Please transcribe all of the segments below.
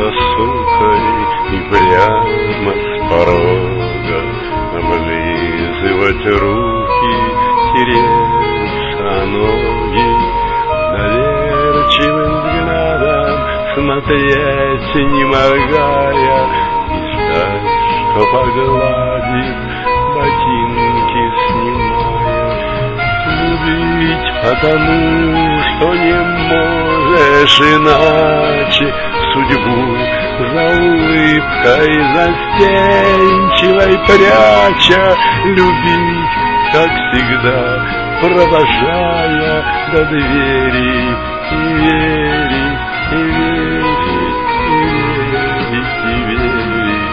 сукой и прямо с порога облизывать руки, тереться ноги, доверчивым взглядом смотреть, не моргая, и ждать, что погладит, ботинки снимая. Любить потому, что не можешь иначе, судьбу за улыбкой застенчивой пряча, любить, как всегда, провожая до двери, и верить, и верить, и верить, и верить.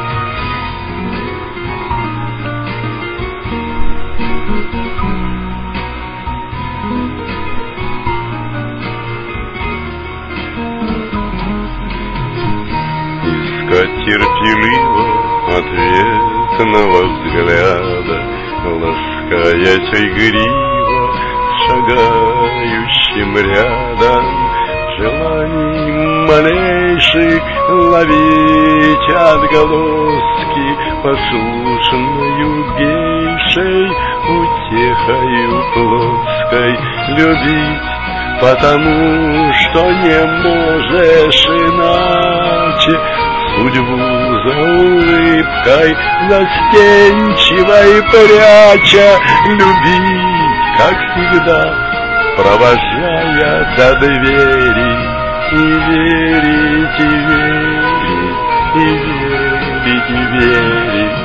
Искать терпеливо ответного взгляда, ласкаясь игриво шагающим рядом, желаний малейших ловить отголоски, послушною гейшей утехою плотской, любить потому, что не можешь иначе, судьбу за улыбкой застенчивой пряча, любить, как всегда, провожая до двери, и верить, и верить, и верить, и верить.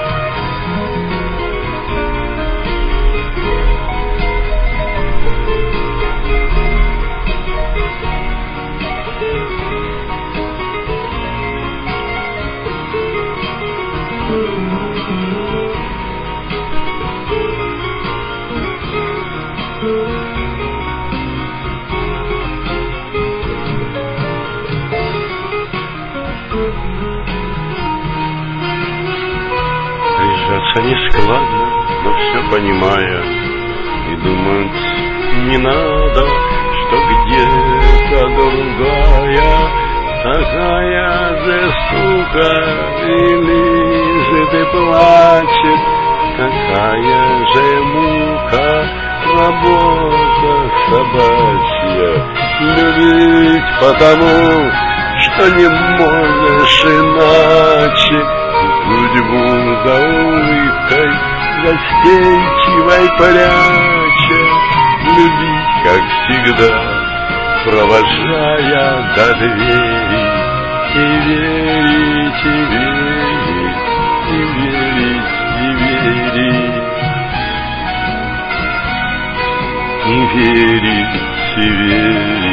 Прижаться нескладно, но все понимая, и думать не надо, что где-то другая, такая же сука, и лежит и плачет, какая же мука, работа собачья, любить потому, что не можешь иначе, судьбу за улыбкой застенчивой пряча, любить, как всегда, провожая до двери, и верить, и верить, и верить, и верить, и верить, и верить.